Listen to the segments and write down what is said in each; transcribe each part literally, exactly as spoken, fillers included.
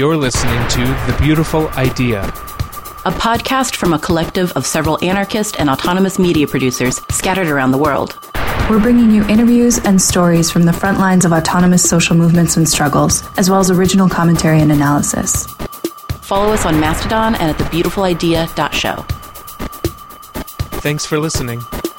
You're listening to The Beautiful Idea, a podcast from a collective of several anarchist and autonomous media producers scattered around the world. We're bringing you interviews and stories from the front lines of autonomous social movements and struggles, as well as original commentary and analysis. Follow us on Mastodon and at the beautiful idea dot show. Thanks for listening.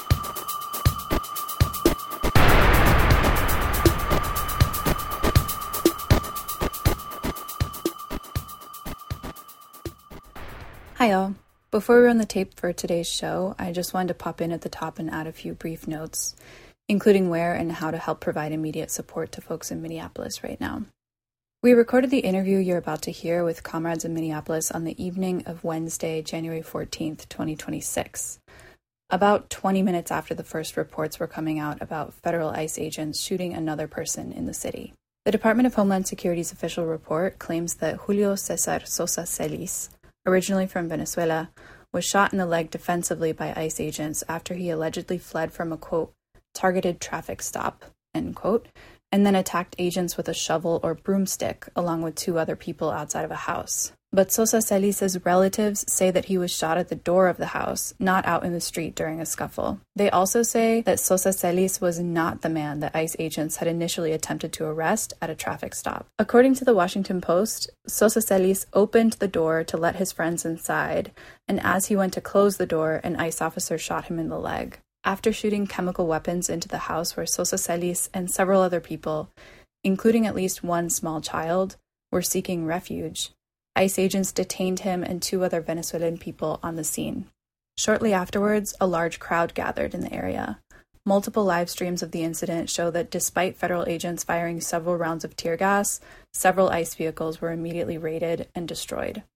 Hi all. Before we run the tape for today's show, I just wanted to pop in at the top and add a few brief notes, including where and how to help provide immediate support to folks in Minneapolis right now. We recorded the interview you're about to hear with comrades in Minneapolis on the evening of Wednesday, January fourteenth, twenty twenty-six, about twenty minutes after the first reports were coming out about federal ICE agents shooting another person in the city. The Department of Homeland Security's official report claims that Julio Cesar Sosa Celis, originally from Venezuela, was shot in the leg defensively by ICE agents after he allegedly fled from a, quote, targeted traffic stop, end quote, and then attacked agents with a shovel or broomstick along with two other people outside of a house. But Sosa Celis' relatives say that he was shot at the door of the house, not out in the street during a scuffle. They also say that Sosa Celis was not the man that ICE agents had initially attempted to arrest at a traffic stop. According to the Washington Post, Sosa Celis opened the door to let his friends inside, and as he went to close the door, an ICE officer shot him in the leg. After shooting chemical weapons into the house where Sosa Celis and several other people, including at least one small child, were seeking refuge, ICE agents detained him and two other Venezuelan people on the scene. Shortly afterwards, a large crowd gathered in the area. Multiple live streams of the incident show that despite federal agents firing several rounds of tear gas, several ICE vehicles were immediately raided and destroyed.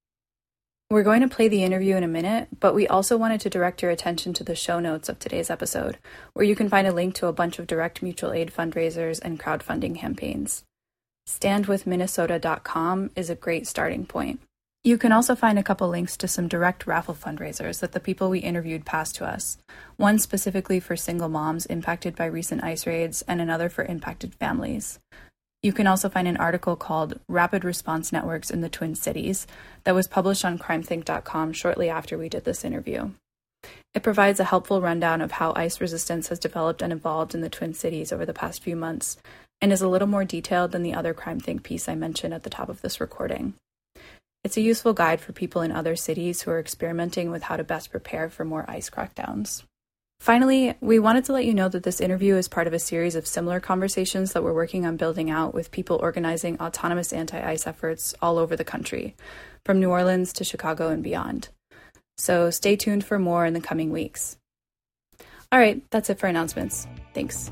We're going to play the interview in a minute, but we also wanted to direct your attention to the show notes of today's episode, where you can find a link to a bunch of direct mutual aid fundraisers and crowdfunding campaigns. stand with minnesota dot com is a great starting point. You can also find a couple links to some direct raffle fundraisers that the people we interviewed passed to us, one specifically for single moms impacted by recent ICE raids and another for impacted families. You can also find an article called Rapid Response Networks in the Twin Cities that was published on crime think dot com shortly after we did this interview. It provides a helpful rundown of how ICE resistance has developed and evolved in the Twin Cities over the past few months, and is a little more detailed than the other Crime Think piece I mentioned at the top of this recording. It's a useful guide for people in other cities who are experimenting with how to best prepare for more ICE crackdowns. Finally, we wanted to let you know that this interview is part of a series of similar conversations that we're working on building out with people organizing autonomous anti-ICE efforts all over the country, from New Orleans to Chicago and beyond. So stay tuned for more in the coming weeks. All right, that's it for announcements. Thanks.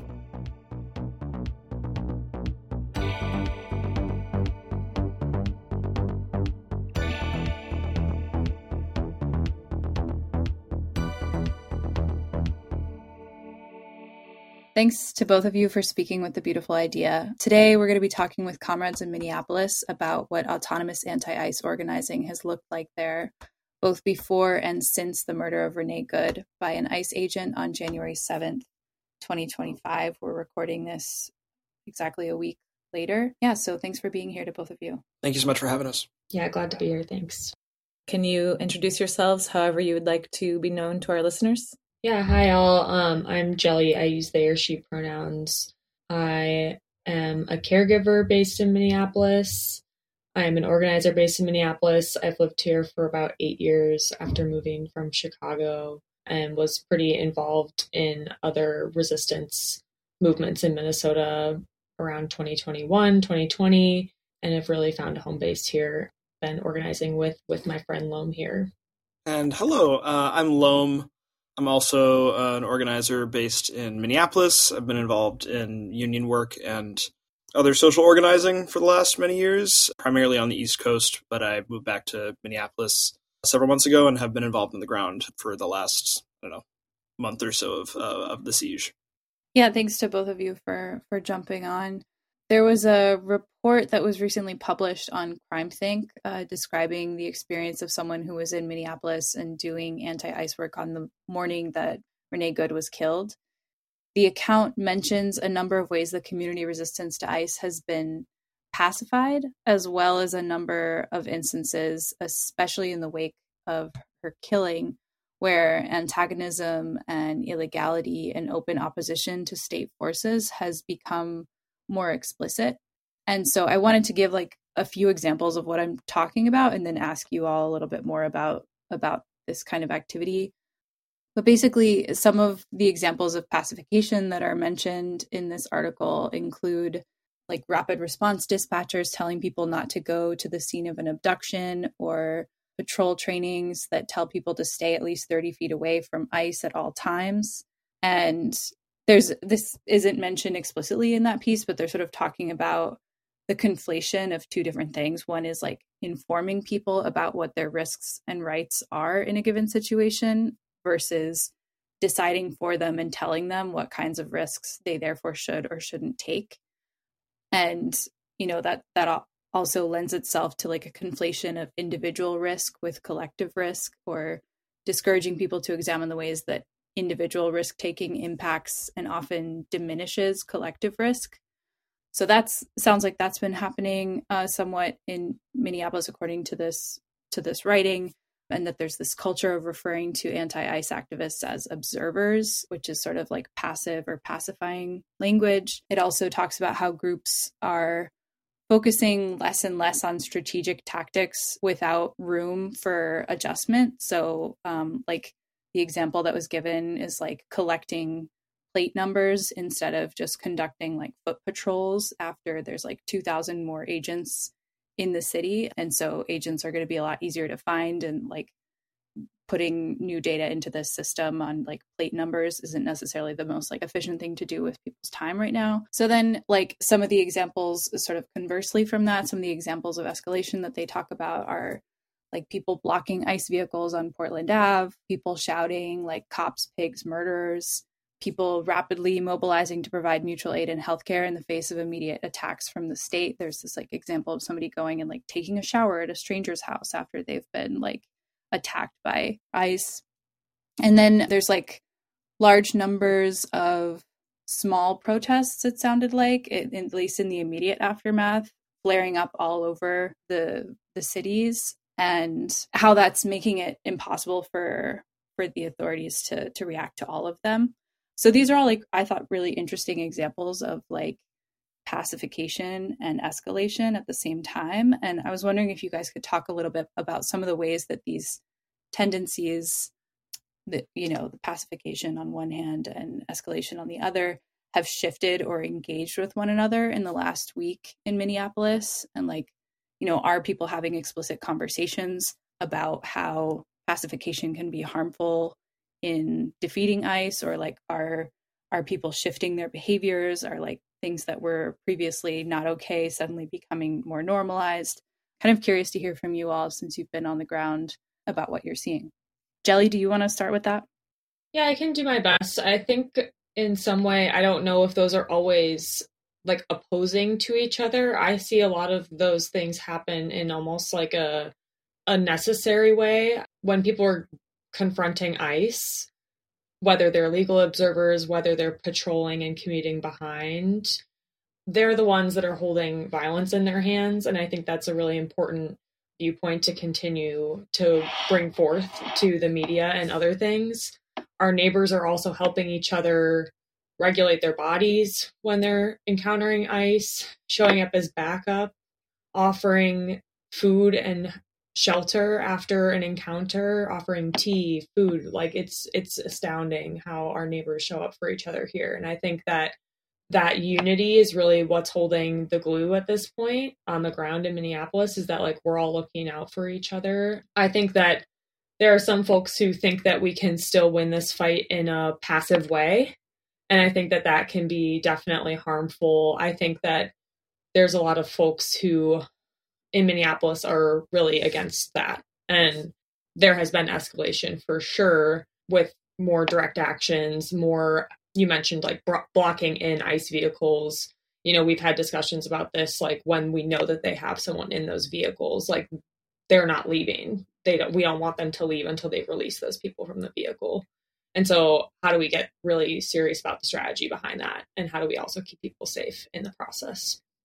Thanks to both of you for speaking with The Beautiful Idea. Today, we're going to be talking with comrades in Minneapolis about what autonomous anti-ICE organizing has looked like there, both before and since the murder of Renee Good by an ICE agent on January seventh, twenty twenty-five. We're recording this exactly a week later. Yeah, so thanks for being here to both of you. Thank you so much for having us. Yeah, glad to be here. Thanks. Can you introduce yourselves however you would like to be known to our listeners? Yeah, hi all. Um, I'm Jelly. I use they or she pronouns. I am a caregiver based in Minneapolis. I'm an organizer based in Minneapolis. I've lived here for about eight years after moving from Chicago and was pretty involved in other resistance movements in Minnesota around twenty twenty-one, twenty twenty, and have really found a home base here. Been organizing with, with my friend Loam here. And hello, uh, I'm Loam. I'm also uh, an organizer based in Minneapolis. I've been involved in union work and other social organizing for the last many years, primarily on the East Coast, but I moved back to Minneapolis several months ago and have been involved on the ground for the last, I don't know, month or so of uh, of the siege. Yeah, thanks to both of you for, for jumping on. There was a report that was recently published on Crime Think uh, describing the experience of someone who was in Minneapolis and doing anti-ICE work on the morning that Renee Good was killed. The account mentions a number of ways that community resistance to ICE has been pacified, as well as a number of instances, especially in the wake of her killing, where antagonism and illegality and open opposition to state forces has become more explicit. And so I wanted to give like a few examples of what I'm talking about and then ask you all a little bit more about, about this kind of activity. But basically, some of the examples of pacification that are mentioned in this article include like rapid response dispatchers telling people not to go to the scene of an abduction, or patrol trainings that tell people to stay at least thirty feet away from ICE at all times. And there's this isn't mentioned explicitly in that piece, but they're sort of talking about the conflation of two different things. One is like informing people about what their risks and rights are in a given situation versus deciding for them and telling them what kinds of risks they therefore should or shouldn't take. And, you know, that that also lends itself to like a conflation of individual risk with collective risk, or discouraging people to examine the ways that individual risk taking impacts and often diminishes collective risk. So that's sounds like that's been happening uh, somewhat in Minneapolis, according to this to this writing, and that there's this culture of referring to anti-ICE activists as observers, which is sort of like passive or pacifying language. It also talks about how groups are focusing less and less on strategic tactics without room for adjustment. So um, like the example that was given is like collecting plate numbers instead of just conducting like foot patrols after there's like two thousand more agents in the city. And so agents are going to be a lot easier to find, and like putting new data into this system on like plate numbers isn't necessarily the most like efficient thing to do with people's time right now. So then like some of the examples sort of conversely from that, some of the examples of escalation that they talk about are like people blocking ICE vehicles on Portland Avenue, people shouting like cops, pigs, murderers, people rapidly mobilizing to provide mutual aid and healthcare in the face of immediate attacks from the state. There's this like example of somebody going and like taking a shower at a stranger's house after they've been like attacked by ICE. And then there's like large numbers of small protests, it sounded like, it, at least in the immediate aftermath, flaring up all over the the cities, and how that's making it impossible for for the authorities to to react to all of them. So these are all like, I thought, really interesting examples of like pacification and escalation at the same time. And I was wondering if you guys could talk a little bit about some of the ways that these tendencies, that, you know, the pacification on one hand and escalation on the other, have shifted or engaged with one another in the last week in Minneapolis. And like, you know, are people having explicit conversations about how pacification can be harmful in defeating ICE, or like are are people shifting their behaviors? Are like things that were previously not okay suddenly becoming more normalized? Kind of curious to hear from you all, since you've been on the ground, about what you're seeing. Jelly, do you want to start with that? Yeah, I can do my best. I think in some way, I don't know if those are always like opposing to each other. I see a lot of those things happen in almost like a a necessary way when people are confronting ICE, whether they're legal observers, whether they're patrolling and commuting behind. They're the ones that are holding violence in their hands. And I think that's a really important viewpoint to continue to bring forth to the media and other things. Our neighbors are also helping each other regulate their bodies when they're encountering ICE, showing up as backup, offering food and shelter after an encounter, offering tea, food. Like it's it's astounding how our neighbors show up for each other here. And I think that that unity is really what's holding the glue at this point on the ground in Minneapolis, is that like we're all looking out for each other. I think that there are some folks who think that we can still win this fight in a passive way. And I think that that can be definitely harmful. I think that there's a lot of folks who in Minneapolis are really against that. And there has been escalation for sure, with more direct actions, more, you mentioned like bro- blocking in ICE vehicles. You know, we've had discussions about this, like when we know that they have someone in those vehicles, like they're not leaving. They don't, we don't want them to leave until they've released those people from the vehicle. And so how do we get really serious about the strategy behind that? And how do we also keep people safe in the process?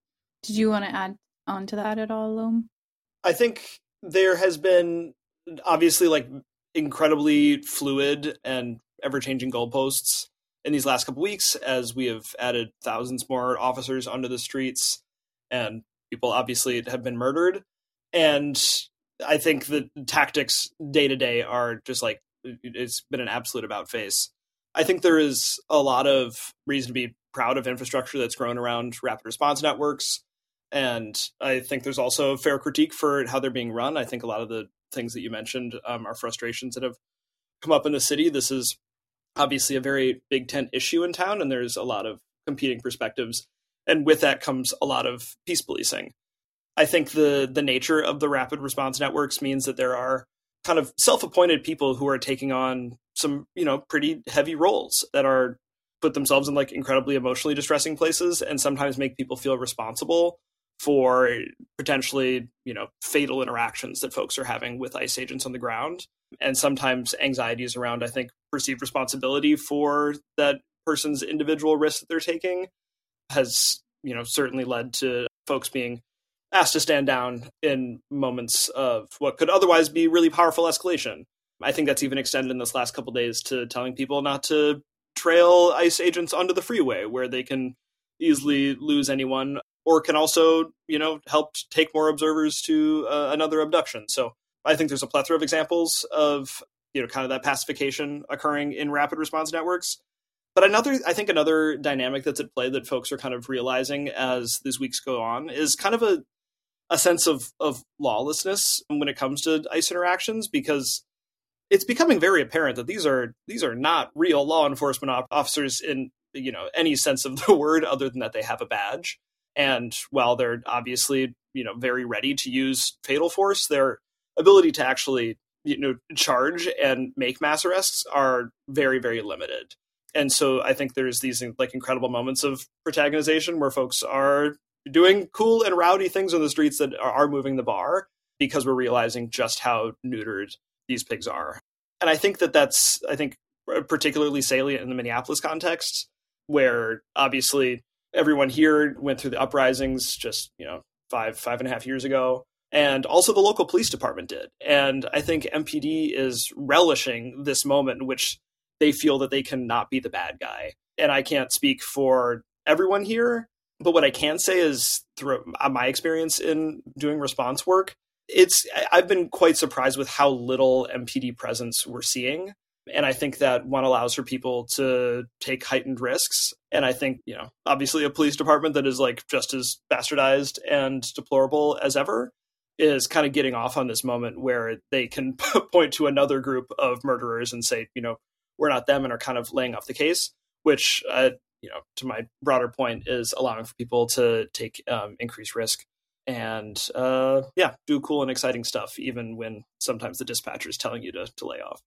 Did you want to add on to that at all, Loam? I think there has been obviously like incredibly fluid and ever-changing goalposts in these last couple weeks as we have added thousands more officers onto the streets and people obviously have been murdered. And I think the tactics day to day are just like, it's been an absolute about face. I think there is a lot of reason to be proud of infrastructure that's grown around rapid response networks. And I think there's also fair critique for how they're being run. I think a lot of the things that you mentioned um, are frustrations that have come up in the city. This is obviously a very big tent issue in town, and there's a lot of competing perspectives. And with that comes a lot of peace policing. I think the the nature of the rapid response networks means that there are kind of self-appointed people who are taking on some, you know, pretty heavy roles that are put themselves in like incredibly emotionally distressing places and sometimes make people feel responsible for potentially, you know, fatal interactions that folks are having with ICE agents on the ground. And sometimes anxieties around, I think, perceived responsibility for that person's individual risk that they're taking has, you know, certainly led to folks being asked to stand down in moments of what could otherwise be really powerful escalation. I think that's even extended in this last couple of days to telling people not to trail ICE agents onto the freeway where they can easily lose anyone, or can also, you know, help take more observers to uh, another abduction. So I think there's a plethora of examples of, you know, kind of that pacification occurring in rapid response networks. But another, I think another dynamic that's at play that folks are kind of realizing as these weeks go on is kind of a, a sense of, of lawlessness when it comes to ICE interactions, because it's becoming very apparent that these are these are not real law enforcement op- officers in, you know, any sense of the word other than that they have a badge. And while they're obviously, you know, very ready to use fatal force, their ability to actually, you know, charge and make mass arrests are very, very limited. And so I think there's these like incredible moments of protagonization where folks are doing cool and rowdy things on the streets that are, are moving the bar because we're realizing just how neutered these pigs are. And I think that that's, I think, particularly salient in the Minneapolis context, where obviously everyone here went through the uprisings just, you know, five, five and a half years ago. And also the local police department did. And I think M P D is relishing this moment in which they feel that they cannot be the bad guy. And I can't speak for everyone here, but what I can say is through my experience in doing response work, it's I've been quite surprised with how little M P D presence we're seeing. And I think that one allows for people to take heightened risks. And I think, you know, obviously a police department that is like just as bastardized and deplorable as ever is kind of getting off on this moment where they can point to another group of murderers and say, you know, we're not them, and are kind of laying off the case, which, uh, you know, to my broader point, is allowing for people to take um, increased risk and, uh, yeah, do cool and exciting stuff, even when sometimes the dispatcher is telling you to, to lay off.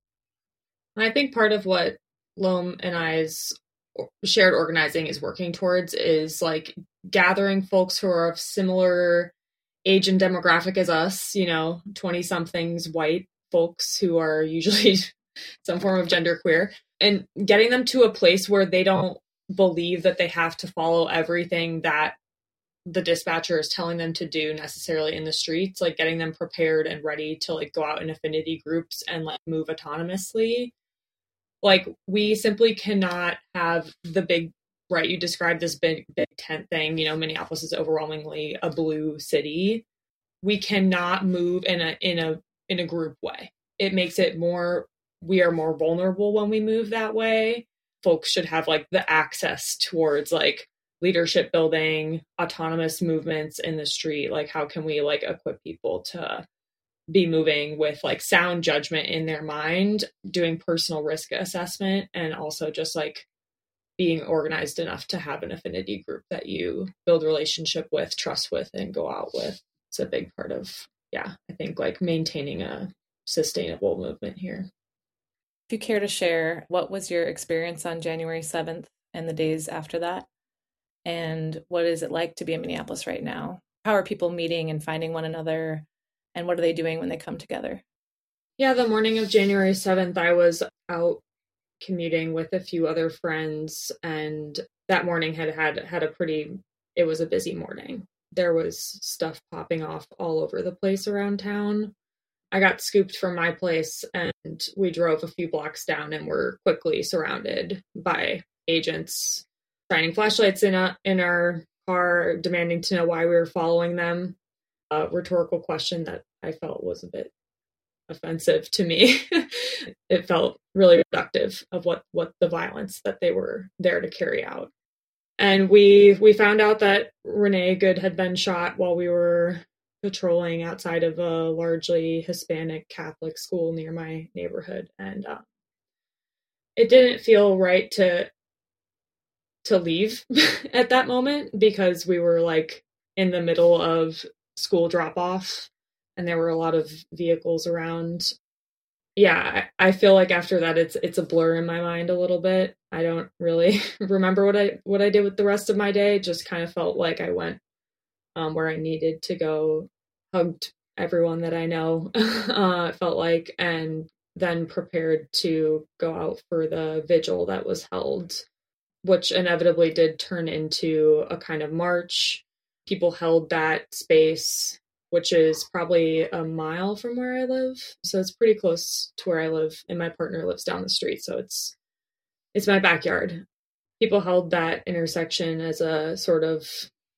I think part of what Loam and I's shared organizing is working towards is like gathering folks who are of similar age and demographic as us, you know, twenty somethings white folks who are usually some form of genderqueer, and getting them to a place where they don't believe that they have to follow everything that the dispatcher is telling them to do necessarily in the streets, like getting them prepared and ready to like go out in affinity groups and like move autonomously. Like we simply cannot have the big, right, you described this big, big tent thing, you know, Minneapolis is overwhelmingly a blue city. We cannot move in a, in a, in a group way. It makes it more, we are more vulnerable when we move that way. Folks should have like the access towards like leadership building, autonomous movements in the street. Like how can we like equip people to be moving with like sound judgment in their mind, doing personal risk assessment, and also just like being organized enough to have an affinity group that you build relationship with, trust with, and go out with. It's a big part of, yeah, I think like maintaining a sustainable movement here. If you care to share, what was your experience on January seventh and the days after that? And what is it like to be in Minneapolis right now? How are people meeting and finding one another? And what are they doing when they come together? Yeah, the morning of January seventh, I was out commuting with a few other friends. And that morning had had, had a pretty, it was a busy morning. there was stuff popping off all over the place around town. I got scooped from my place and we drove a few blocks down and were quickly surrounded by agents shining flashlights in, a, in our car, demanding to know why we were following them. A rhetorical question that I felt was a bit offensive to me. It felt really reductive of what, what the violence that they were there to carry out. And we we found out that Renee Good had been shot while we were patrolling outside of a largely Hispanic Catholic school near my neighborhood. And um, it didn't feel right to to leave at that moment because we were like in the middle of school drop off and there were a lot of vehicles around. Yeah, I feel like after that, it's it's a blur in my mind a little bit. I don't really remember what I what I did with the rest of my day. Just kind of felt like I went um, where I needed to go, hugged everyone that I know, uh, it felt like, and then prepared to go out for the vigil that was held, which inevitably did turn into a kind of march. People held that space, which is probably a mile from where I live. So it's pretty close to where I live, and my partner lives down the street. So it's it's my backyard. People held that intersection as a sort of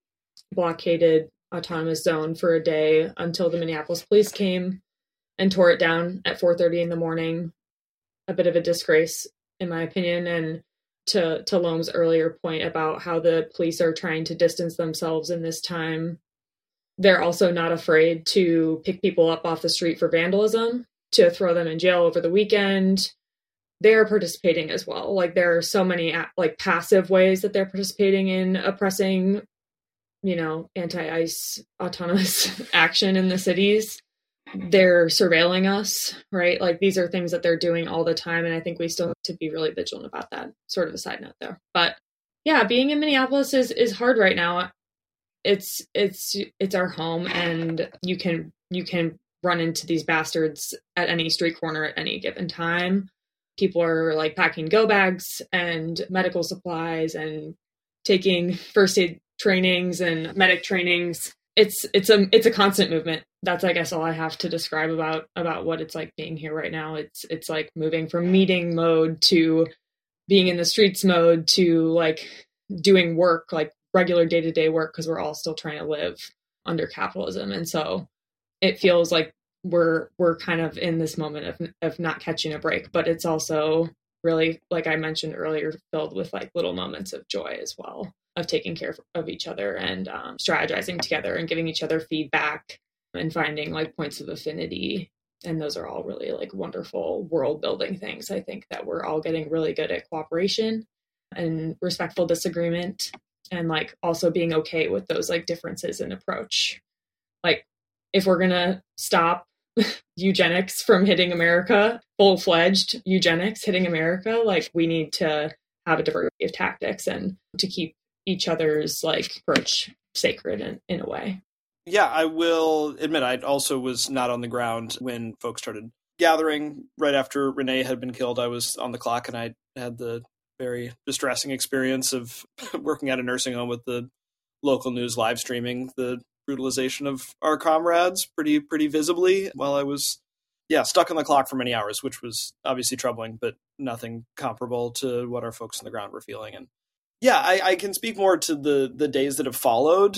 blockaded autonomous zone for a day until the Minneapolis police came and tore it down at four thirty in the morning. A bit of a disgrace, in my opinion. And to, to Loam's earlier point about how the police are trying to distance themselves in this time, they're also not afraid to pick people up off the street for vandalism, to throw them in jail over the weekend. They're participating as well. Like there are so many like passive ways that they're participating in oppressing, you know, anti-ICE autonomous action in the cities. They're surveilling us, right? Like these are things that they're doing all the time. And I think we still have to be really vigilant about that. Sort of a side note there. But yeah, being in Minneapolis is, is hard right now. It's, it's, it's our home, and you can, you can run into these bastards at any street corner at any given time. People are like packing go bags and medical supplies and taking first aid trainings and medic trainings. It's, it's a, it's a constant movement. That's, I guess, all I have to describe about, about what it's like being here right now. It's, it's like moving from meeting mode to being in the streets mode to like doing work, like regular day-to-day work, because we're all still trying to live under capitalism. And so it feels like we're we're kind of in this moment of of not catching a break, but it's also really, like I mentioned earlier, filled with like little moments of joy as well, of taking care of each other and um, strategizing together and giving each other feedback and finding like points of affinity. And those are all really like wonderful world building things. I think that we're all getting really good at cooperation and respectful disagreement, and like also being okay with those like differences in approach. Like if we're going to stop eugenics from hitting America, full-fledged eugenics hitting America, like we need to have a diversity of tactics and to keep each other's like approach sacred in, in a way. Yeah, I will admit I also was not on the ground when folks started gathering right after Renee had been killed. I was on the clock, and I had the very distressing experience of working at a nursing home with the local news live streaming the brutalization of our comrades pretty pretty visibly while I was yeah stuck on the clock for many hours, which was obviously troubling, but nothing comparable to what our folks on the ground were feeling. And yeah, I, I can speak more to the the days that have followed.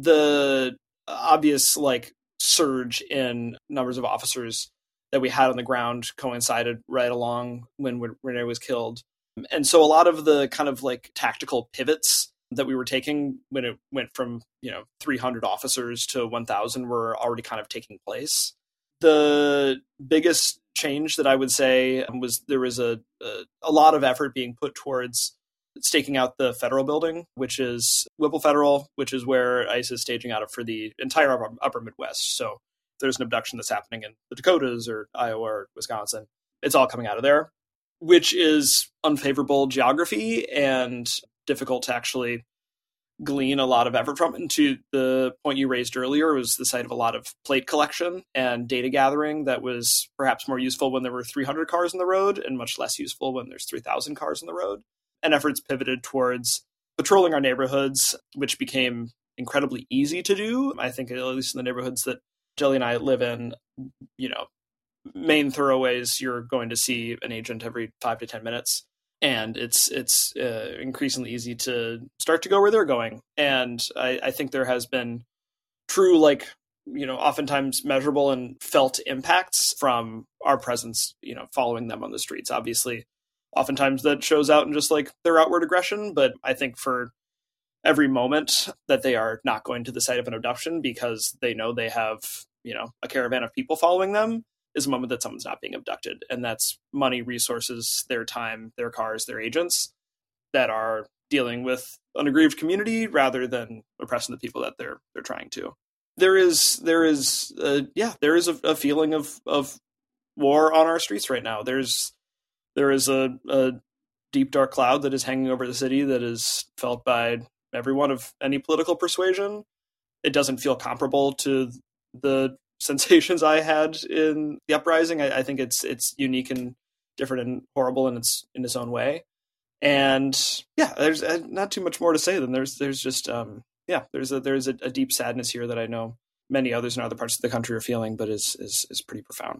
The obvious like surge in numbers of officers that we had on the ground coincided right along when Renee was killed. And so a lot of the kind of like tactical pivots that we were taking when it went from, you know, three hundred officers to one thousand were already kind of taking place. The biggest change that I would say was there was a, a, a lot of effort being put towards staking out the federal building, which is Whipple Federal, which is where ICE is staging out of for the entire upper, upper Midwest. So if there's an abduction that's happening in the Dakotas or Iowa or Wisconsin, it's all coming out of there, which is unfavorable geography and difficult to actually glean a lot of effort from. And to the point you raised earlier, it was the site of a lot of plate collection and data gathering that was perhaps more useful when there were three hundred cars on the road and much less useful when there's three thousand cars on the road. And efforts pivoted towards patrolling our neighborhoods, which became incredibly easy to do. I think at least in the neighborhoods that Jelly and I live in, you know, main thoroughways, you're going to see an agent every five to ten minutes. And it's it's uh, increasingly easy to start to go where they're going. And I, I think there has been true, like, you know, oftentimes measurable and felt impacts from our presence, you know, following them on the streets. Obviously, oftentimes that shows out in just like their outward aggression. But I think for every moment that they are not going to the site of an abduction because they know they have, you know, a caravan of people following them, is a moment that someone's not being abducted. And that's money, resources, their time, their cars, their agents that are dealing with an aggrieved community rather than oppressing the people that they're they're trying to. There is there is uh, yeah, there is a, a feeling of of war on our streets right now. There's there is a, a deep dark cloud that is hanging over the city that is felt by everyone of any political persuasion. It doesn't feel comparable to the sensations I had in the uprising. I, I think it's it's unique and different and horrible in its in its own way. And yeah, there's not too much more to say than there's there's just um yeah there's a there's a, a deep sadness here that I know many others in other parts of the country are feeling, but is is is pretty profound.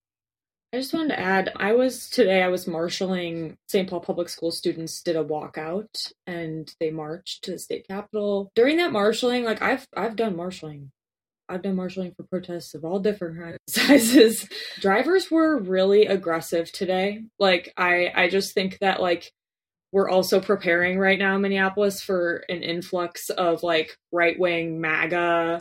I just wanted to add, I was today I was marshaling Saint Paul Public School students did a walkout and they marched to the state capitol. During that marshaling, like I've I've done marshaling. I've done marshaling for protests of all different sizes. Drivers were really aggressive today. Like, I, I just think that, like, we're also preparing right now in Minneapolis for an influx of, like, right-wing MAGA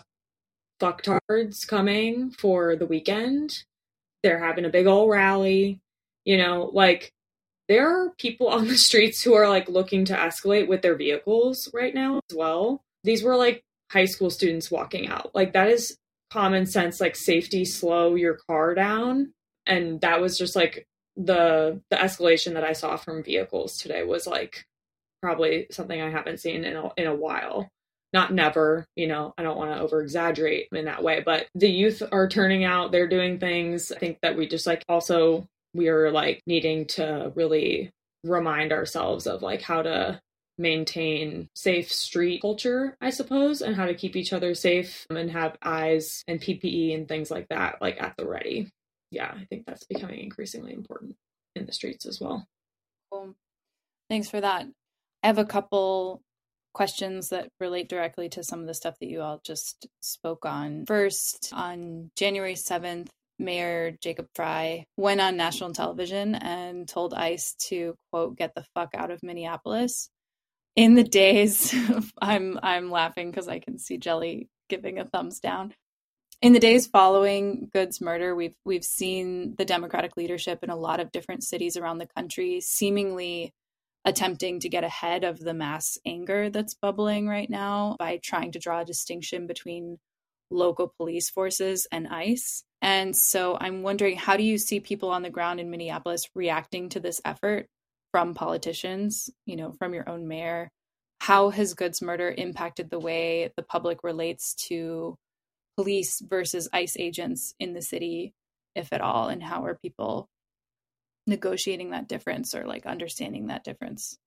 fucktards coming for the weekend. They're having a big old rally. You know, like, there are people on the streets who are, like, looking to escalate with their vehicles right now as well. These were, like, high school students walking out. Like, that is common sense, like, safety, slow your car down. And that was just like the the escalation that I saw from vehicles today was like probably something I haven't seen in a, in a while. Not never, you know, I don't want to over exaggerate in that way, but the youth are turning out, they're doing things. I think that we just like also we are like needing to really remind ourselves of like how to maintain safe street culture, I suppose, and how to keep each other safe and have eyes and P P E and things like that, like at the ready. Yeah, I think that's becoming increasingly important in the streets as well. Cool. Thanks for that. I have a couple questions that relate directly to some of the stuff that you all just spoke on. First, on January seventh, Mayor Jacob Frey went on national television and told ICE to, quote, get the fuck out of Minneapolis. In the days, I'm I'm laughing because I can see Jelly giving a thumbs down. In the days following Good's murder, we've we've seen the Democratic leadership in a lot of different cities around the country seemingly attempting to get ahead of the mass anger that's bubbling right now by trying to draw a distinction between local police forces and ICE. And so I'm wondering, how do you see people on the ground in Minneapolis reacting to this effort from politicians, you know, from your own mayor? How has Good's murder impacted the way the public relates to police versus ICE agents in the city, if at all? And how are people negotiating that difference or like understanding that difference?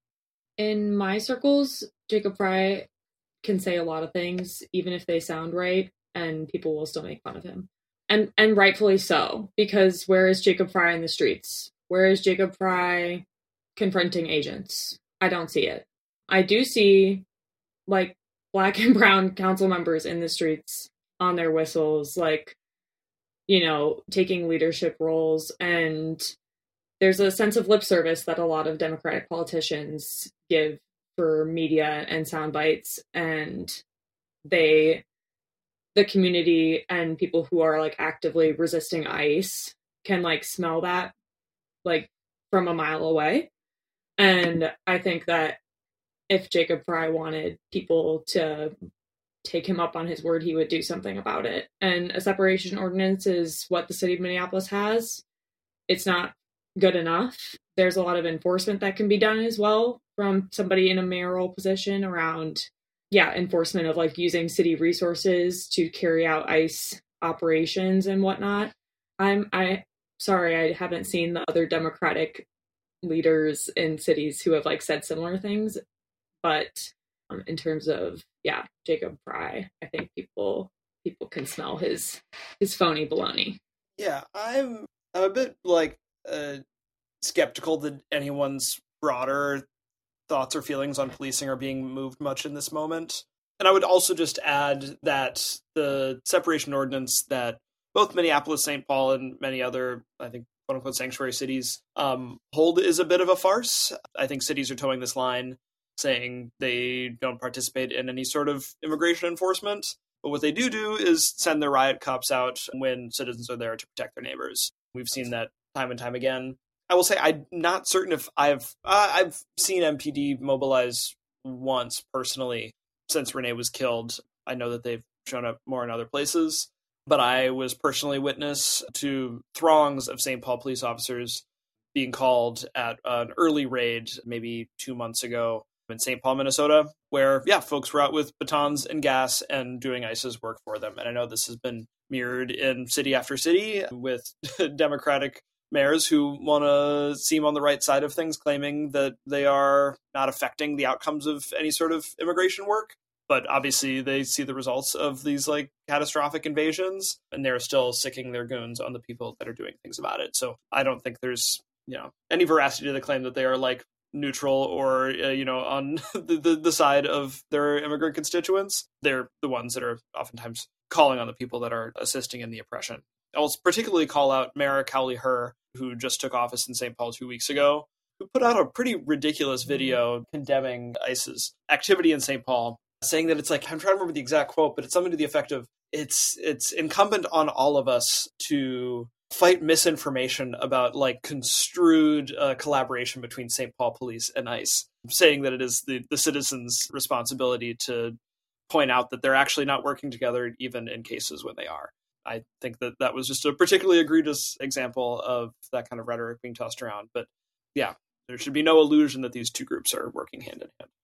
In my circles, Jacob Frey can say a lot of things, even if they sound right, and people will still make fun of him. And and rightfully so, because where is Jacob Frey in the streets? Where is Jacob Frey confronting agents? I don't see it. I do see like Black and brown council members in the streets on their whistles, like, you know, taking leadership roles. And there's a sense of lip service that a lot of Democratic politicians give for media and sound bites. And they, the community and people who are like actively resisting ICE can like smell that like from a mile away. And I think that if Jacob Frey wanted people to take him up on his word, he would do something about it. And a separation ordinance is what the city of Minneapolis has. It's not good enough. There's a lot of enforcement that can be done as well from somebody in a mayoral position around, yeah, enforcement of like using city resources to carry out ICE operations and whatnot. I'm I sorry, I haven't seen the other Democratic leaders in cities who have like said similar things, but Um, in terms of, yeah, Jacob Frey, I think people people can smell his his phony baloney. Yeah, I'm, I'm a bit like uh, skeptical that anyone's broader thoughts or feelings on policing are being moved much in this moment. And I would also just add that the separation ordinance that both Minneapolis, Saint Paul, and many other, I think, quote-unquote sanctuary cities um, hold is a bit of a farce. I think cities are towing this line, saying they don't participate in any sort of immigration enforcement. But what they do do is send their riot cops out when citizens are there to protect their neighbors. We've seen that time and time again. I will say I'm not certain if I've uh, I've seen M P D mobilize once personally since Renee was killed. I know that they've shown up more in other places, but I was personally witness to throngs of Saint Paul police officers being called at an early raid maybe two months ago in Saint Paul, Minnesota, where, yeah, folks were out with batons and gas and doing ICE's work for them. And I know this has been mirrored in city after city with Democratic mayors who want to seem on the right side of things, claiming that they are not affecting the outcomes of any sort of immigration work. But obviously they see the results of these like catastrophic invasions, and they're still sicking their goons on the people that are doing things about it. So I don't think there's, you know, any veracity to the claim that they are like neutral or, uh, you know, on the, the, the side of their immigrant constituents. They're the ones that are oftentimes calling on the people that are assisting in the oppression. I'll particularly call out Mayor Cowley Herr, who just took office in Saint Paul two weeks ago, who put out a pretty ridiculous video condemning ICE's activity in Saint Paul, saying that it's like, I'm trying to remember the exact quote, but it's something to the effect of, it's it's incumbent on all of us to fight misinformation about like construed uh, collaboration between Saint Paul Police and ICE, saying that it is the, the citizens' responsibility to point out that they're actually not working together, even in cases when they are. I think that that was just a particularly egregious example of that kind of rhetoric being tossed around. But yeah, there should be no illusion that these two groups are working hand in hand.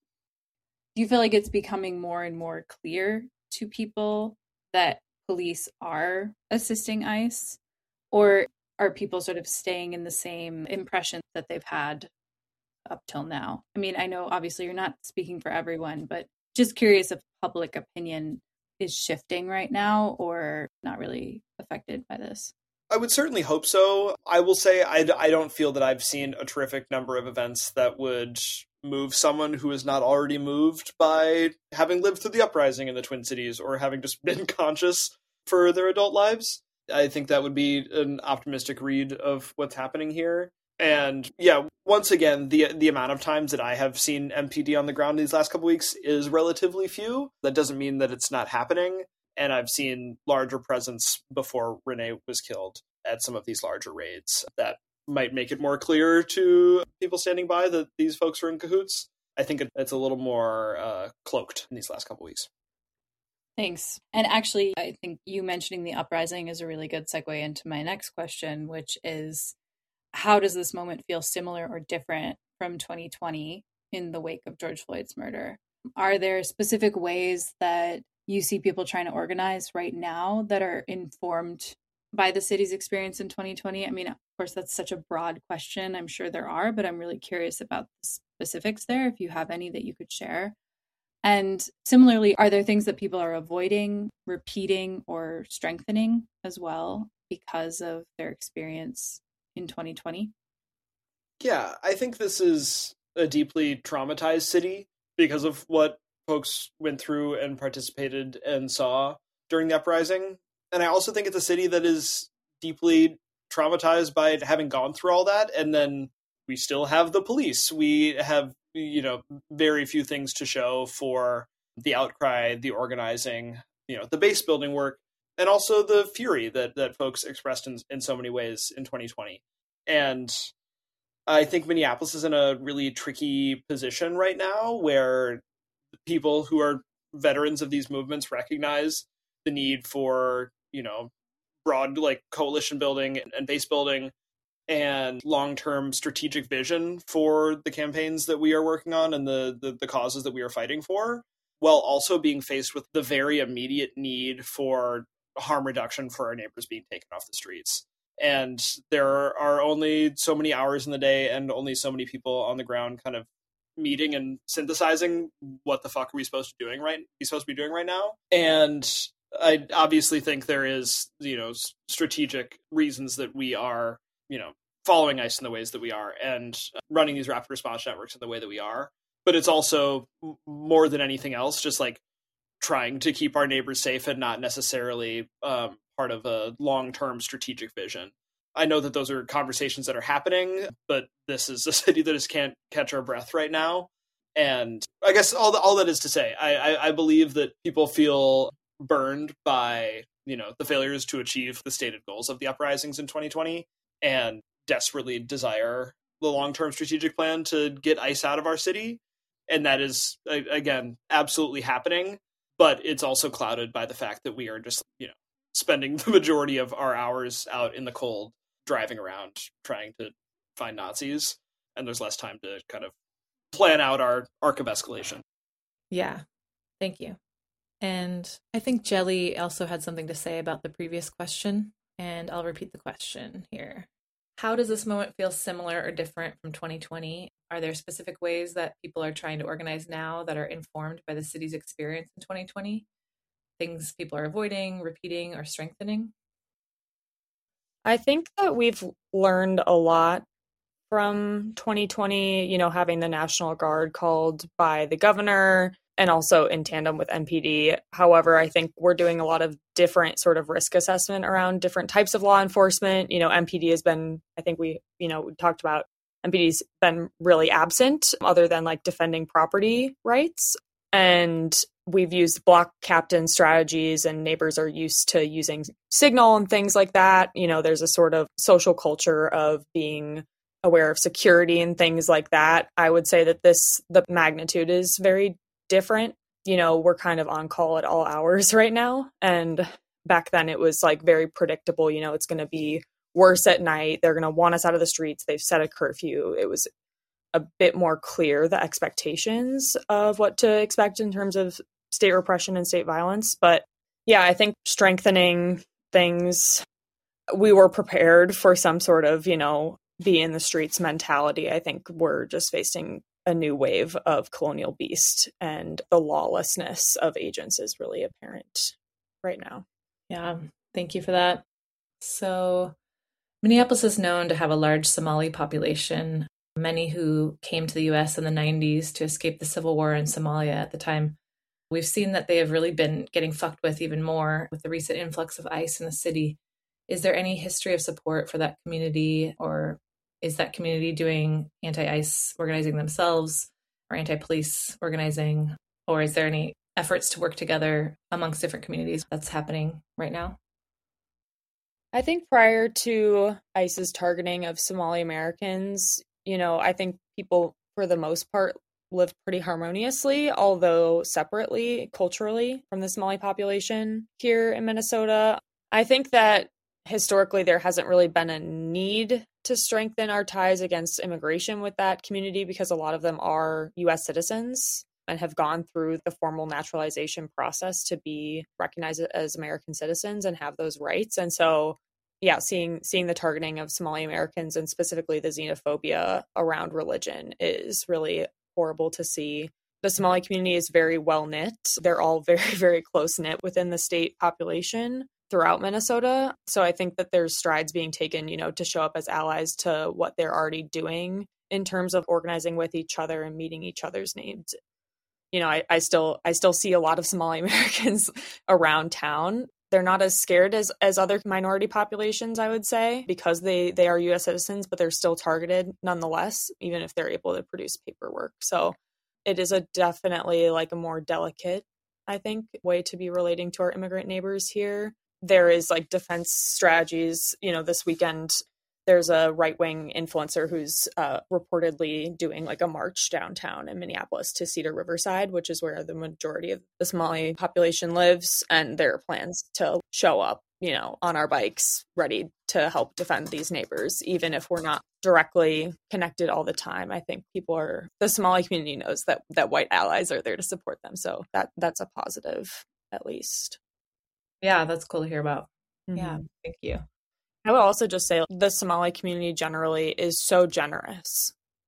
Do you feel like it's becoming more and more clear to people that police are assisting ICE? Or are people sort of staying in the same impression that they've had up till now? I mean, I know obviously you're not speaking for everyone, but just curious if public opinion is shifting right now or not really affected by this. I would certainly hope so. I will say I, I don't feel that I've seen a terrific number of events that would move someone who is not already moved by having lived through the uprising in the Twin Cities or having just been conscious for their adult lives. I think that would be an optimistic read of what's happening here. And yeah, once again, the the amount of times that I have seen M P D on the ground these last couple weeks is relatively few. That doesn't mean that it's not happening. And I've seen larger presence before Renee was killed at some of these larger raids that might make it more clear to people standing by that these folks are in cahoots. I think it's a little more uh, cloaked in these last couple weeks. Thanks. And actually, I think you mentioning the uprising is a really good segue into my next question, which is, how does this moment feel similar or different from twenty twenty in the wake of George Floyd's murder? Are there specific ways that you see people trying to organize right now that are informed by the city's experience in twenty twenty? I mean, of course, that's such a broad question. I'm sure there are, but I'm really curious about the specifics there, if you have any that you could share. And similarly, are there things that people are avoiding, repeating, or strengthening as well because of their experience in twenty twenty? Yeah, I think this is a deeply traumatized city because of what folks went through and participated and saw during the uprising. And I also think it's a city that is deeply traumatized by having gone through all that. And then we still have the police. We have, you know, very few things to show for the outcry, the organizing, you know, the base building work, and also the fury that, that folks expressed in, in so many ways in twenty twenty. And I think Minneapolis is in a really tricky position right now where people who are veterans of these movements recognize the need for, you know, broad like coalition building and, and base building and long-term strategic vision for the campaigns that we are working on and the, the, the causes that we are fighting for, while also being faced with the very immediate need for harm reduction for our neighbors being taken off the streets. And there are only so many hours in the day and only so many people on the ground kind of meeting and synthesizing what the fuck are we supposed to be doing right be supposed to be doing right now. And I obviously think there is, you know, strategic reasons that we are, you know, following ICE in the ways that we are and running these rapid response networks in the way that we are. But it's also more than anything else, just like trying to keep our neighbors safe and not necessarily um, part of a long-term strategic vision. I know that those are conversations that are happening, but this is a city that just can't catch our breath right now. And I guess all, the, all that is to say, I, I, I believe that people feel burned by, you know, the failures to achieve the stated goals of the uprisings in twenty twenty and desperately desire the long-term strategic plan to get ICE out of our city. And that is, again, absolutely happening. But it's also clouded by the fact that we are just, you know, spending the majority of our hours out in the cold, driving around, trying to find Nazis. And there's less time to kind of plan out our arc of escalation. Yeah, thank you. And I think Jelly also had something to say about the previous question, and I'll repeat the question here. How does this moment feel similar or different from twenty twenty? Are there specific ways that people are trying to organize now that are informed by the city's experience in twenty twenty? Things people are avoiding, repeating, or strengthening? I think that we've learned a lot from twenty twenty, you know, having the National Guard called by the governor and also in tandem with N P D. However, I think we're doing a lot of different sort of risk assessment around different types of law enforcement. You know, N P D has been, I think we, you know, we talked about N P D's been really absent other than like defending property rights. And we've used block captain strategies, and neighbors are used to using Signal and things like that. You know, there's a sort of social culture of being aware of security and things like that. I would say that this, the magnitude is very different. You know, we're kind of on call at all hours right now. And back then it was like very predictable. You know, it's going to be worse at night. They're going to want us out of the streets. They've set a curfew. It was a bit more clear, the expectations of what to expect in terms of state repression and state violence. But yeah, I think strengthening things, we were prepared for some sort of, you know, be in the streets mentality. I think we're just facing a new wave of colonial beast, and the lawlessness of agents is really apparent right now. Yeah, thank you for that. So Minneapolis is known to have a large Somali population, many who came to the U S in the nineties to escape the civil war in Somalia at the time. We've seen that they have really been getting fucked with even more with the recent influx of ICE in the city. Is there any history of support for that community, or is that community doing anti-ICE organizing themselves or anti-police organizing, or is there any efforts to work together amongst different communities that's happening right now? I think prior to ICE's targeting of Somali Americans, you know, I think people, for the most part, lived pretty harmoniously, although separately, culturally, from the Somali population here in Minnesota. I think that historically there hasn't really been a need to strengthen our ties against immigration with that community, because a lot of them are U S citizens and have gone through the formal naturalization process to be recognized as American citizens and have those rights. And so, yeah, seeing seeing the targeting of Somali Americans and specifically the xenophobia around religion is really horrible to see. The Somali community is very well knit. They're all very, very close knit within the state population throughout Minnesota. So I think that there's strides being taken, you know, to show up as allies to what they're already doing in terms of organizing with each other and meeting each other's needs. You know, I, I still I still see a lot of Somali Americans around town. They're not as scared as, as other minority populations, I would say, because they, they are U S citizens, but they're still targeted nonetheless, even if they're able to produce paperwork. So it is a definitely like a more delicate, I think, way to be relating to our immigrant neighbors here. There is like defense strategies. You know, this weekend, there's a right-wing influencer who's uh, reportedly doing like a march downtown in Minneapolis to Cedar Riverside, which is where the majority of the Somali population lives. And there are plans to show up, you know, on our bikes, ready to help defend these neighbors, even if we're not directly connected all the time. I think people are, the Somali community knows that that white allies are there to support them. So that that's a positive, at least. Yeah, that's cool to hear about. Mm-hmm. Yeah, thank you. I would also just say the Somali community generally is so generous.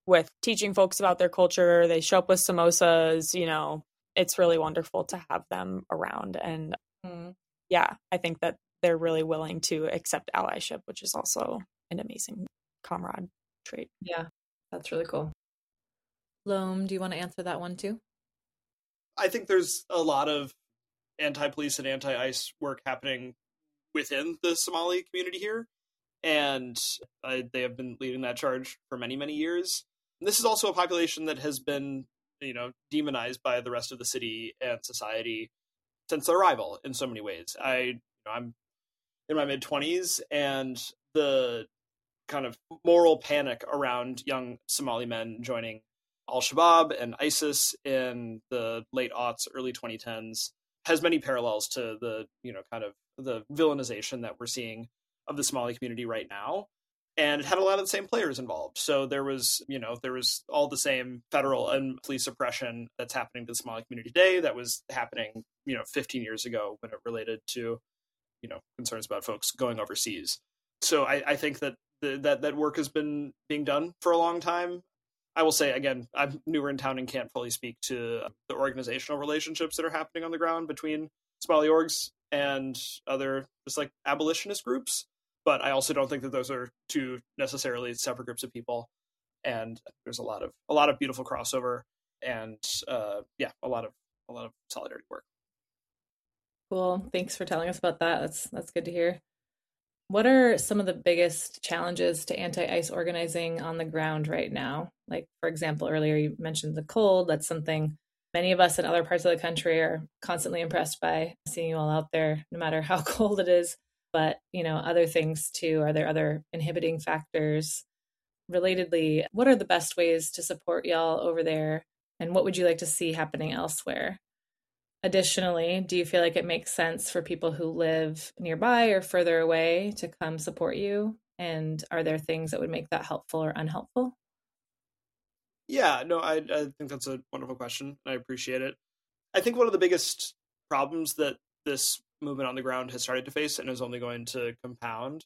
with teaching folks about their culture. They show up with samosas, you know, it's really wonderful to have them around. And mm. yeah, I think that they're really willing to accept allyship, which is also an amazing comrade trait. Yeah, that's really cool. Loam, do you want to answer that one too? I think there's a lot of anti-police and anti-ICE work happening within the Somali community here. And uh, they have been leading that charge for many, many years. And this is also a population that has been, you know, demonized by the rest of the city and society since their arrival in so many ways. I, you know, I'm in my mid-twenties, and the kind of moral panic around young Somali men joining Al-Shabaab and ISIS in the late aughts, early twenty tens has many parallels to the, you know, kind of the villainization that we're seeing of the Somali community right now. And it had a lot of the same players involved. So there was, you know, there was all the same federal and police oppression that's happening to the Somali community today that was happening, you know, fifteen years ago when it related to, you know, concerns about folks going overseas. So I, I think that the, that that work has been being done for a long time. I will say, again, I'm newer in town and can't fully speak to the organizational relationships that are happening on the ground between Somali orgs and other just like abolitionist groups. But I also don't think that those are two necessarily separate groups of people. And there's a lot of a lot of beautiful crossover and uh, yeah, a lot of a lot of solidarity work. Cool. Thanks for telling us about that. That's that's good to hear. What are some of the biggest challenges to anti-ICE organizing on the ground right now? Like, for example, earlier you mentioned the cold. That's something many of us in other parts of the country are constantly impressed by, seeing you all out there, no matter how cold it is. But, you know, other things too. Are there other inhibiting factors? Relatedly, what are the best ways to support y'all over there? And what would you like to see happening elsewhere? Additionally, do you feel like it makes sense for people who live nearby or further away to come support you? And are there things that would make that helpful or unhelpful? Yeah, no, I, I think that's a wonderful question. I appreciate it. I think one of the biggest problems that this movement on the ground has started to face and is only going to compound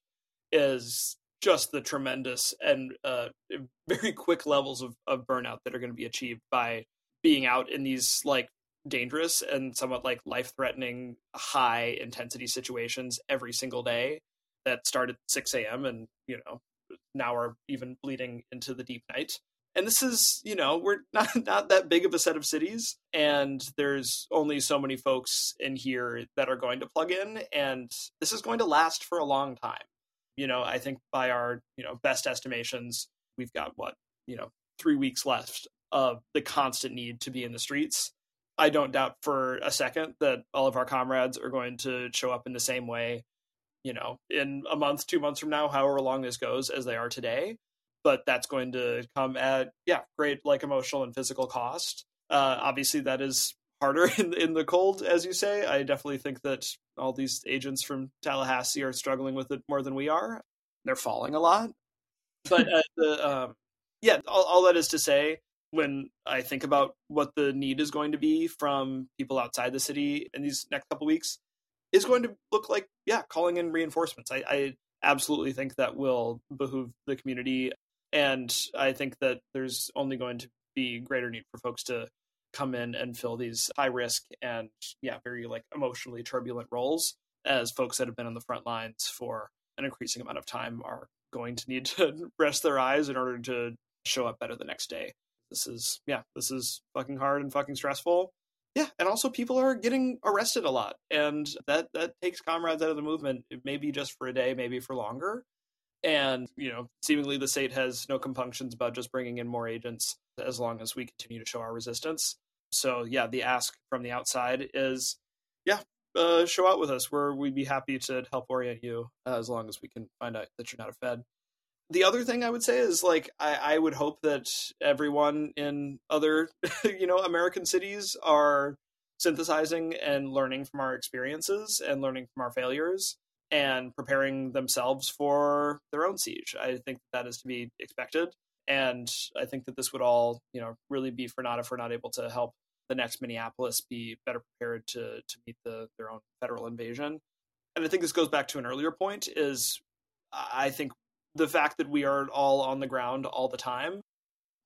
is just the tremendous and uh, very quick levels of, of burnout that are going to be achieved by being out in these like dangerous and somewhat like life-threatening high intensity situations every single day that start at six a.m. and, you know, now are even bleeding into the deep night. And this is, you know, we're not, not that big of a set of cities, and there's only so many folks in here that are going to plug in, and this is going to last for a long time. You know, I think by our, you know, best estimations, we've got what, you know, three weeks left of the constant need to be in the streets. I don't doubt for a second that all of our comrades are going to show up in the same way, you know, in a month, two months from now, however long this goes, as they are today. But that's going to come at, yeah, great, like emotional and physical cost. Uh, obviously, that is harder in, in the cold, as you say. I definitely think that all these agents from Tallahassee are struggling with it more than we are. They're falling a lot. But uh, the um, yeah, all, all that is to say, when I think about what the need is going to be from people outside the city in these next couple weeks, is going to look like, yeah, calling in reinforcements. I, I absolutely think that will behoove the community. And I think that there's only going to be greater need for folks to come in and fill these high risk and, yeah, very like emotionally turbulent roles, as folks that have been on the front lines for an increasing amount of time are going to need to rest their eyes in order to show up better the next day. This is, yeah, this is fucking hard and fucking stressful. Yeah, and also people are getting arrested a lot, and that that takes comrades out of the movement, maybe just for a day, maybe for longer. And, you know, seemingly the state has no compunctions about just bringing in more agents as long as we continue to show our resistance. So, yeah, the ask from the outside is, yeah, uh, show out with us, where we'd be happy to help orient you uh, as long as we can find out that you're not a Fed. The other thing I would say is, like, I, I would hope that everyone in other, you know, American cities are synthesizing and learning from our experiences and learning from our failures and preparing themselves for their own siege. I think that is to be expected. And I think that this would all, you know, really be for naught if we're not able to help the next Minneapolis be better prepared to to meet the their own federal invasion. And I think this goes back to an earlier point, is I think the fact that we are all on the ground all the time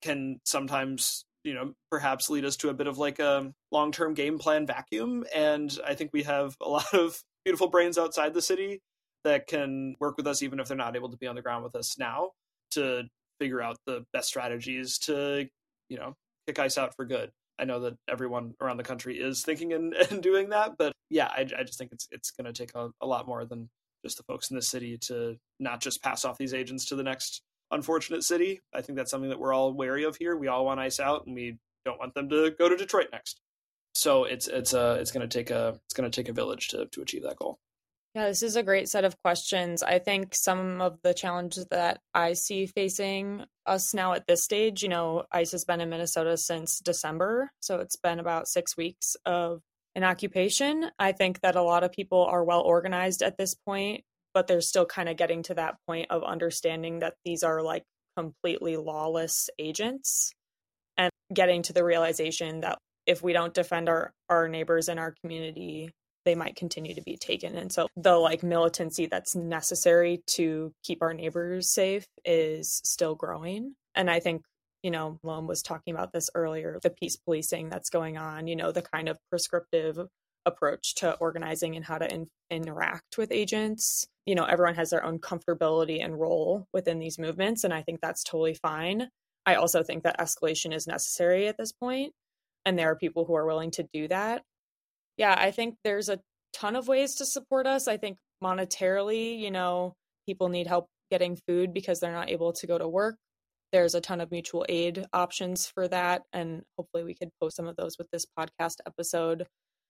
can sometimes, you know, perhaps lead us to a bit of like a long-term game plan vacuum. And I think we have a lot of beautiful brains outside the city that can work with us, even if they're not able to be on the ground with us now, to figure out the best strategies to, you know, kick ICE out for good. I know that everyone around the country is thinking and, and doing that, but yeah, I, I just think it's it's going to take a, a lot more than just the folks in the city to not just pass off these agents to the next unfortunate city. I think that's something that we're all wary of here. We all want ICE out, and we don't want them to go to Detroit next. So it's it's uh it's going to take a it's going to take a village to to achieve that goal. Yeah, this is a great set of questions. I think some of the challenges that I see facing us now at this stage, you know, ICE has been in Minnesota since December, so it's been about six weeks of an occupation. I think that a lot of people are well organized at this point, but they're still kind of getting to that point of understanding that these are like completely lawless agents, and getting to the realization that if we don't defend our, our neighbors in our community, they might continue to be taken. And so the like militancy that's necessary to keep our neighbors safe is still growing. And I think, you know, Loam was talking about this earlier, the peace policing that's going on, you know, the kind of prescriptive approach to organizing and how to in- interact with agents. You know, everyone has their own comfortability and role within these movements, and I think that's totally fine. I also think that escalation is necessary at this point, and there are people who are willing to do that. Yeah, I think there's a ton of ways to support us. I think monetarily, you know, people need help getting food because they're not able to go to work. There's a ton of mutual aid options for that, and hopefully we could post some of those with this podcast episode.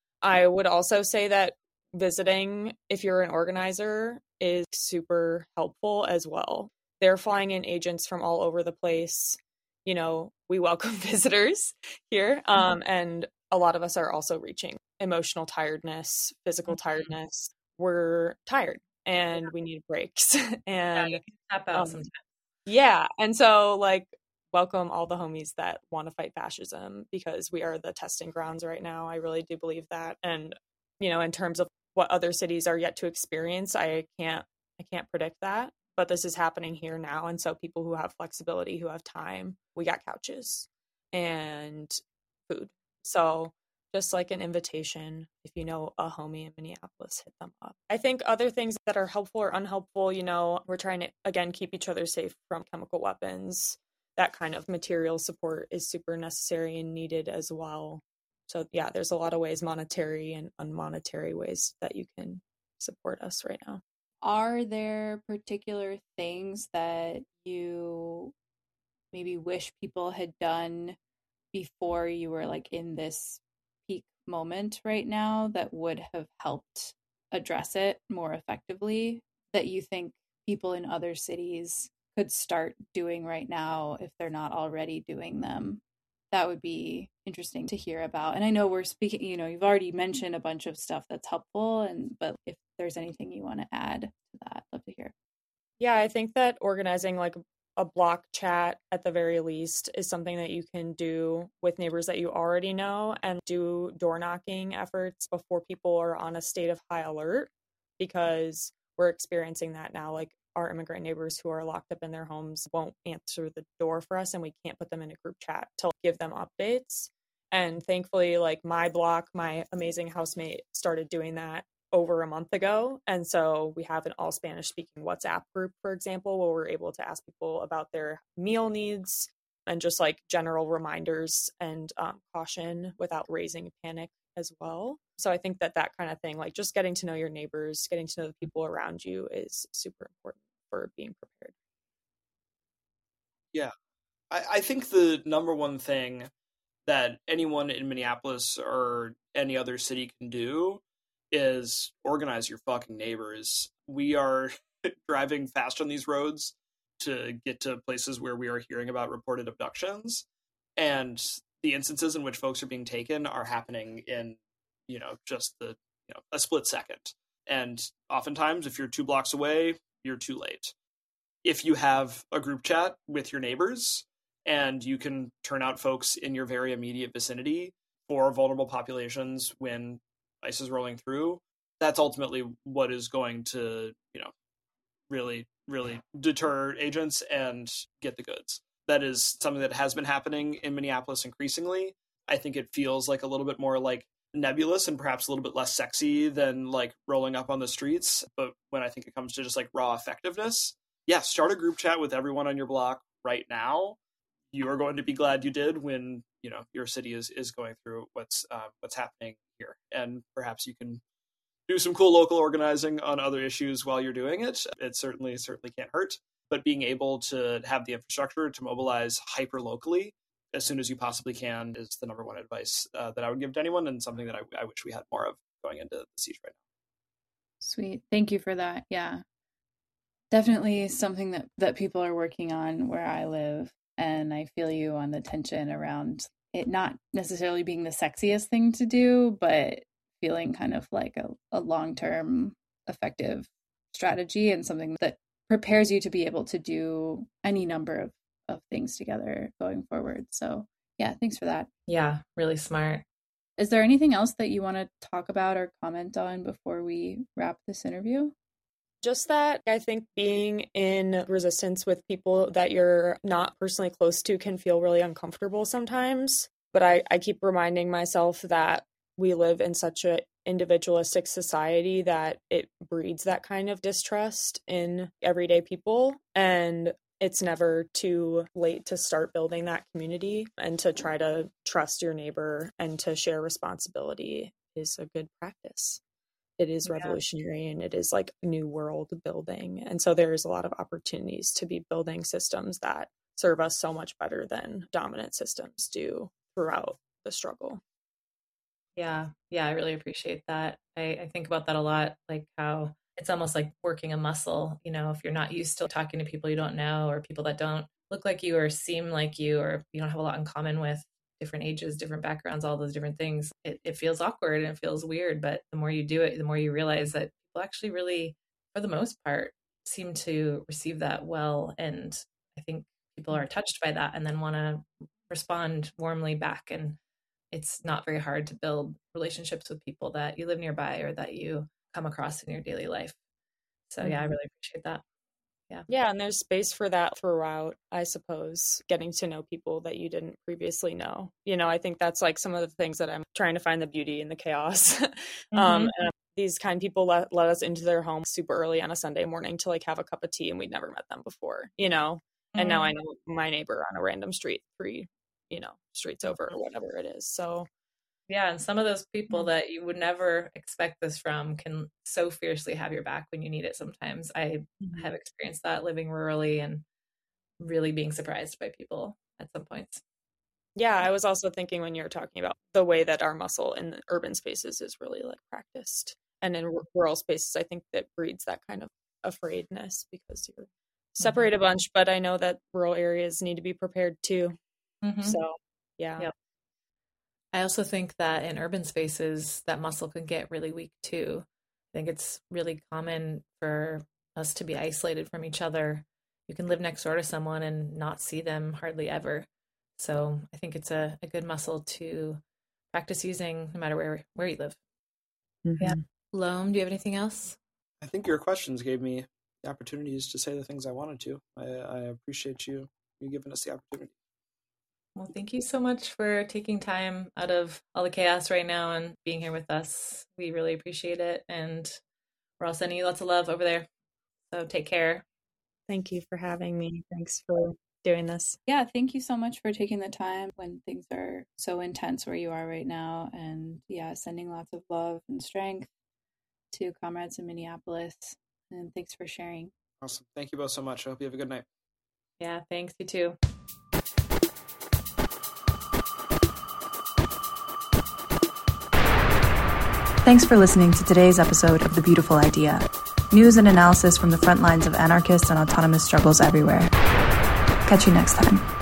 I would also say that visiting, if you're an organizer, is super helpful as well. They're flying in agents from all over the place. You know, we welcome visitors here, um, and a lot of us are also reaching emotional tiredness, physical tiredness. We're tired and we need breaks. And yeah, tap out um, sometimes. Yeah. And so like, welcome all the homies that want to fight fascism, because we are the testing grounds right now. I really do believe that. And, you know, in terms of what other cities are yet to experience, I can't, I can't predict that, but this is happening here now. And so people who have flexibility, who have time, we got couches and food. So just like an invitation, if you know a homie in Minneapolis, hit them up. I think other things that are helpful or unhelpful, you know, we're trying to, again, keep each other safe from chemical weapons. That kind of material support is super necessary and needed as well. So yeah, there's a lot of ways, monetary and unmonetary ways, that you can support us right now. Are there particular things that you maybe wish people had done before you were like in this peak moment right now that would have helped address it more effectively, that you think people in other cities could start doing right now if they're not already doing them? That would be interesting to hear about. And I know we're speaking, you know, you've already mentioned a bunch of stuff that's helpful, and but if there's anything you want to add to that, I'd love to hear. Yeah, I think that organizing like a block chat at the very least is something that you can do with neighbors that you already know, and do door knocking efforts before people are on a state of high alert, because we're experiencing that now. Like our immigrant neighbors who are locked up in their homes won't answer the door for us, and we can't put them in a group chat to give them updates. And thankfully, like my block, my amazing housemate started doing that over a month ago. And so we have an all Spanish speaking WhatsApp group, for example, where we're able to ask people about their meal needs and just like general reminders and um, caution without raising a panic as well. So I think that that kind of thing, like just getting to know your neighbors, getting to know the people around you, is super important for being prepared. Yeah, I, I think the number one thing that anyone in Minneapolis or any other city can do is organize your fucking neighbors. We are driving fast on these roads to get to places where we are hearing about reported abductions, and the instances in which folks are being taken are happening in, you know, just the, you know, a split second. And oftentimes, if you're two blocks away, you're too late. If you have a group chat with your neighbors and you can turn out folks in your very immediate vicinity for vulnerable populations when ICE is rolling through, that's ultimately what is going to, you know, really, really deter agents and get the goods. that is something that has been happening in Minneapolis increasingly. I think it feels like a little bit more like nebulous and perhaps a little bit less sexy than like rolling up on the streets. But when I think it comes to just like raw effectiveness, yeah, start a group chat with everyone on your block right now. You are going to be glad you did when, you know, your city is, is going through what's uh, what's happening here. And perhaps you can do some cool local organizing on other issues while you're doing it. It certainly, certainly can't hurt. But being able to have the infrastructure to mobilize hyper locally as soon as you possibly can is the number one advice uh, that I would give to anyone, and something that I, I wish we had more of going into the siege right now. Sweet. Thank you for that. Yeah. Definitely something that, that people are working on where I live. And I feel you on the tension around it not necessarily being the sexiest thing to do, but feeling kind of like a, a long-term effective strategy and something that prepares you to be able to do any number of, of things together going forward. So yeah, thanks for that. Yeah, really smart. Is there anything else that you want to talk about or comment on before we wrap this interview? Just that I think being in resistance with people that you're not personally close to can feel really uncomfortable sometimes. But I, I keep reminding myself that we live in such an individualistic society that it breeds that kind of distrust in everyday people. And it's never too late to start building that community, and to try to trust your neighbor and to share responsibility is a good practice. It is revolutionary, yeah. And it is like new world building. And so there's a lot of opportunities to be building systems that serve us so much better than dominant systems do throughout the struggle. Yeah. Yeah. I really appreciate that. I, I think about that a lot, like how it's almost like working a muscle. You know, if you're not used to talking to people you don't know, or people that don't look like you or seem like you, or you don't have a lot in common with, different ages, different backgrounds, all those different things, it, it feels awkward and it feels weird. But the more you do it, the more you realize that people actually really, for the most part, seem to receive that well. And I think people are touched by that and then want to respond warmly back. And it's not very hard to build relationships with people that you live nearby or that you come across in your daily life. So yeah, I really appreciate that. Yeah. Yeah. And there's space for that throughout, I suppose, getting to know people that you didn't previously know. You know, I think that's like some of the things that I'm trying to find the beauty in the chaos. Mm-hmm. um, and these kind of people let, let us into their home super early on a Sunday morning to like have a cup of tea, and we'd never met them before, you know, mm-hmm. and now I know my neighbor on a random street, three, you know, streets over or whatever it is. So yeah, and some of those people that you would never expect this from can so fiercely have your back when you need it sometimes. I mm-hmm. have experienced that living rurally and really being surprised by people at some points. Yeah, I was also thinking when you were talking about the way that our muscle in the urban spaces is really like practiced. And in r- rural spaces, I think that breeds that kind of afraidness because you're separate mm-hmm. a bunch. But I know that rural areas need to be prepared too. Mm-hmm. So, yeah. Yep. I also think that in urban spaces, that muscle can get really weak too. I think it's really common for us to be isolated from each other. You can live next door to someone and not see them hardly ever. So I think it's a, a good muscle to practice using no matter where, where you live. Mm-hmm. Yeah. Loam, do you have anything else? I think your questions gave me the opportunities to say the things I wanted to. I, I appreciate you, you giving us the opportunity. Well, thank you so much for taking time out of all the chaos right now and being here with us. We really appreciate it. And we're all sending you lots of love over there. So take care. Thank you for having me. Thanks for doing this. Yeah, thank you so much for taking the time when things are so intense where you are right now. And yeah, sending lots of love and strength to comrades in Minneapolis. And thanks for sharing. Awesome. Thank you both so much. I hope you have a good night. Yeah, thanks. You too. Thanks for listening to today's episode of The Beautiful Idea. News and analysis from the front lines of anarchist and autonomous struggles everywhere. Catch you next time.